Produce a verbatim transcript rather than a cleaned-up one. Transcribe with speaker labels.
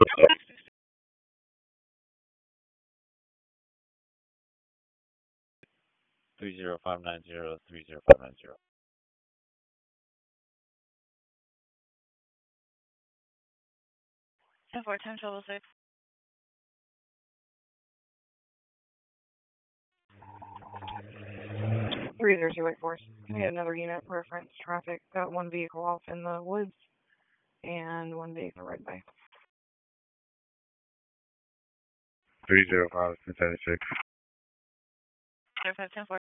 Speaker 1: Three zero five nine zero three zero five nine zero.
Speaker 2: ten four, ten trouble six. three zero two eight four. Can I get another unit reference traffic? Got one vehicle off in the woods and one vehicle right by.
Speaker 1: Three zero five ten six.
Speaker 2: zero five ten four.